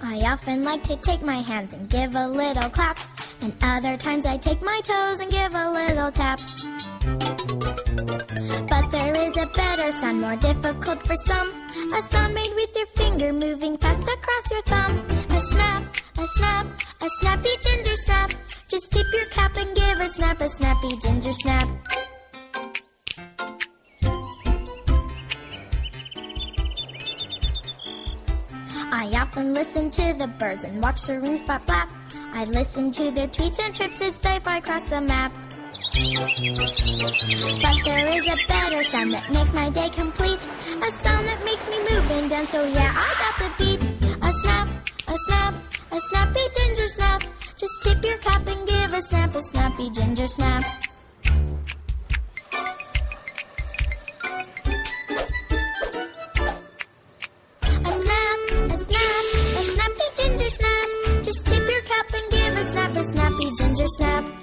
I often like to take my hands and give a little clap, and other times I take my toes and give a little tap. But there is a better sound, more difficult for some, a sound made with your finger moving fast across your thumb. A snap, a snap, a snappy ginger snap. Just tip your cap and give a snappy ginger snap. I often listen to the birds and watch the rings flap flap. I listen to their tweets and chirps as they fly across the map. But there is a better sound that makes my day complete, a sound that makes me move and dance, so yeah, I got the beat. A snap, a snap, a snappy ginger snap. Just tip your cap and give a snappy ginger snap. A snap, a snap, a snappy ginger snap. Just tip your cap and give a snappy ginger snap.